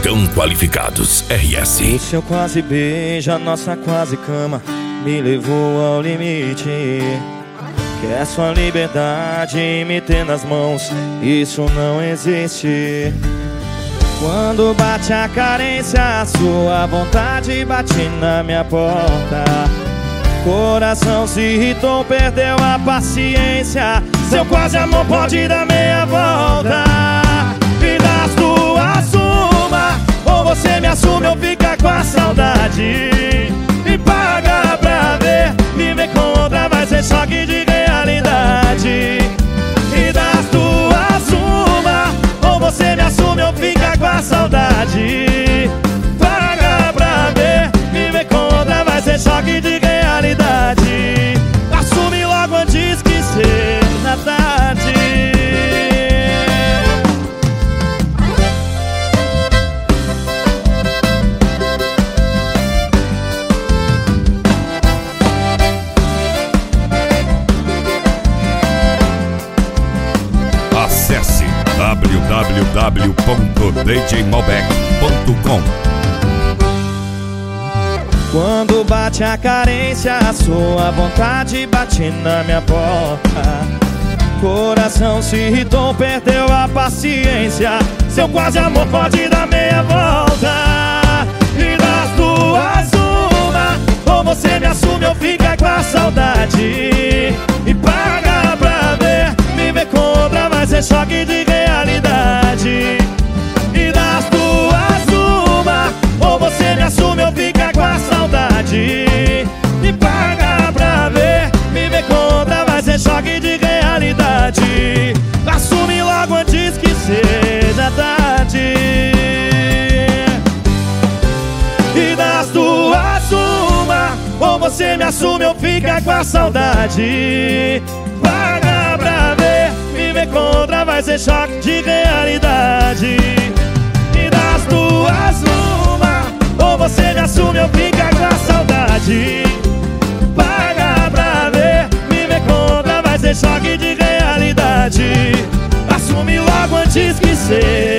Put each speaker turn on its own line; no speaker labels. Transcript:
Plantão Qualificados RS.
O seu quase beijo, a nossa quase cama me levou ao limite. Quer sua liberdade e me ter nas mãos, isso não existe. Quando bate a carência, a sua vontade bate na minha porta. Coração se irritou, perdeu a paciência. Seu quase amor pode dar meia volta. E das duas uma, ou você me assume ou fica com a saudade. Me paga pra ver, viver com outra vai ser choque de realidade. E das duas uma, ou você me assume ou fica com a saudade. Paga pra ver, viver com outra vai ser choque de realidade. Assume logo antes que seja tarde.
Acesse www.djmalbec.com.
Quando bate a carência, a sua vontade bate na minha porta. Coração se irritou, perdeu a paciência. Seu quase amor pode dar meia volta. E das duas uma, ou você me assume ou fica com a saudade. E paga pra ver, me ver com outra vai ser choque de realidade. E das duas uma, ou você me assume ou fica com a saudade. Me paga pra ver, me ver com outra vai ser choque de realidade. Assume logo antes que seja tarde. E das duas uma, ou você me assume ou fica com a saudade. Paga pra ver, me ver com outra vai ser choque de realidade. E das duas uma, ou você me assume ou fica com a saudade. Paga pra ver, me ver com outra vai ser choque de realidade. Assume logo antes que seja